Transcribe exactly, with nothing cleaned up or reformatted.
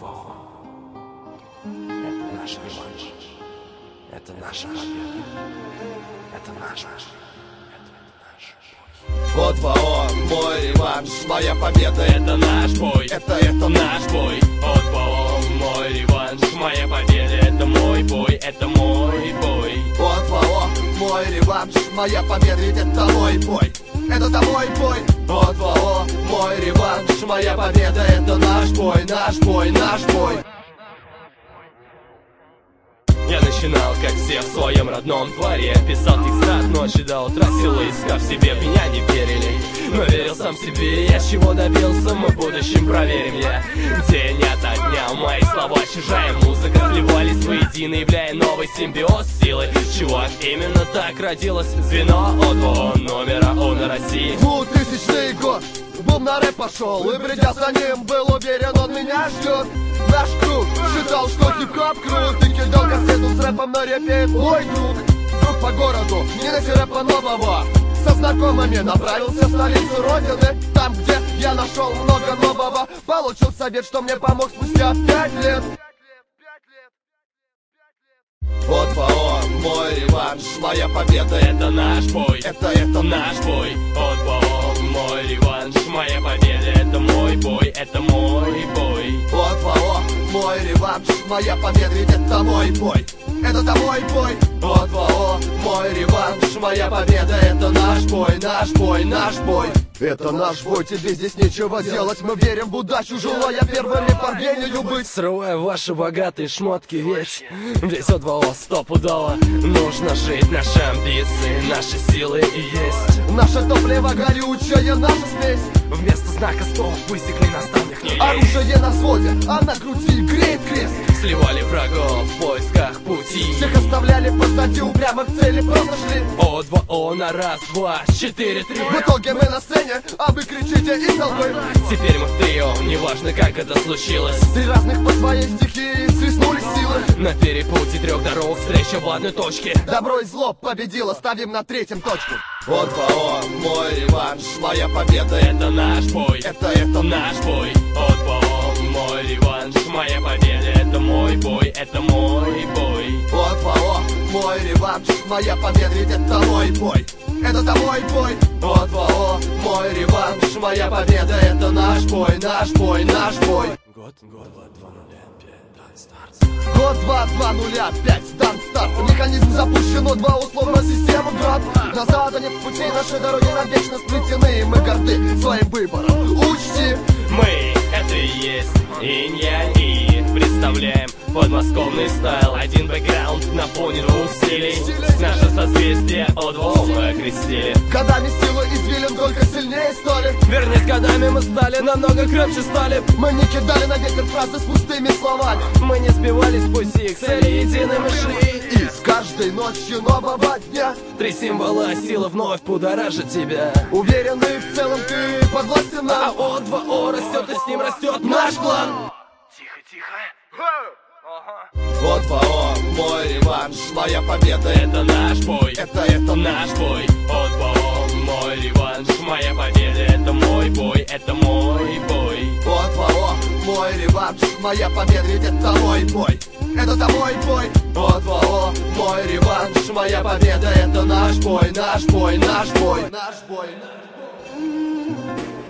Это наш реванш. Это наша победа. Это наш наш. Вот ВО, мой реванш, моя победа, это наш бой. Это, это наш бой. Вот ВО, мой реванш, моя победа, это мой бой, это мой бой. Вот ВО, мой реванш, моя победа, ведь это мой бой. Это мой бой. Вот ВО, мой реванш, моя победа, это наш бой, наш бой, наш бой. Я начинал, как все, в своем родном дворе. Писал текста от ночи до утра, силы искав себе, в меня не верили. Но верил сам себе, я чего добился, мы в будущем проверим. Я день ото дня, мои слова, чужая музыка сливались воедино, являя новый симбиоз силы. Чувак, именно так родилось звено от ВО номера уно России. Двухтысячный год, бум на рэп пошел, и бредя за ним, был уверен, он меня ждет. Наш круг считал, что хип-хоп крут, и кидал кассету с рэпом на репе мой друг. Друг по городу, не найти рэпа нового, со знакомыми направился в столицу родины. Там, где я нашел много нового, получил совет, что мне помог спустя пять лет. Вот ВО, мой реванш, моя победа, это наш бой. Это, это наш бой. Вот ВО, мой реванш, моя победа, это мой бой, это мой бой. Вот ВО, мой реванш, моя победа, ведь это мой бой. Это мой бой. Вот ВО, мой реванш, моя победа, это наш бой, наш бой, наш бой. Это наш бой, тебе здесь нечего делать. Мы верим в удачу, желая первыми по рвению быть. Срываю ваши богатые шмотки, ведь здесь от ВО стопудово. Нужно жить, наши амбиции, наши силы и есть. Наше топливо горючее, наша смесь. Вместо знака стоп высекли наставных не оружие на взводе, а на груди греет крест. Сливали врагов в поисках пути. Всех оставляли позади, упрямо к цели просто шли. От ВО на раз, два, четыре, три. В итоге мы на сцене, а вы кричите из толпы. Теперь мы в трио, неважно как это случилось. Три разных по своей стихии свистнули силы. На перепутье трех дорог встреча в одной точке. Добро и зло победило, ставим на третьем точку. Вот ВО, мой реванш, моя победа, это наш бой. Это, это наш бой. Вот ВО, мой реванш, моя победа, это мой бой, это мой бой. Вот ВО, мой реванш, моя победа, ведь это мой бой. Это мой бой. Вот ВО, мой реванш, моя победа, это наш бой, наш бой, наш бой. Год, год, два, нуля, пять, дан старт. Год, два, два, нуля, пять, дан старт. Механизм запущен, два условно, система град. Назад нет пути, наши дороги навечно сплетены, и мы горды своим выбором. Учти, мы это и есть инь-янь, и представляем подмосковный стайл. Один бэкграунд на фоне двух стилей. Наше созвездие от ВО мы окрестили. годами силы извилин только сильнее стали. Вернее, с годами мы стали намного крепче стали. Мы не кидали на ветер фразы с пустыми словами. Мы не сбивались с пути, к цели единой мы шли. И с каждой ночью нового дня Три символа силы вновь будоражат тебя. уверенный в целом ты подвластен А нам. от ВО растет, и с ним растет наш клан. Тихо, тихо. Вот ВО, мой реванш, моя победа, это наш бой. Это, это наш бой. Вот ВО, мой реванш, моя победа, это мой бой, это мой бой. Вот ВО, мой реванш, моя победа, ведь это мой бой. Это мой бой. Вот ВО, мой реванш, моя победа, это наш бой, наш бой, наш бой. Наш бой, наш бой.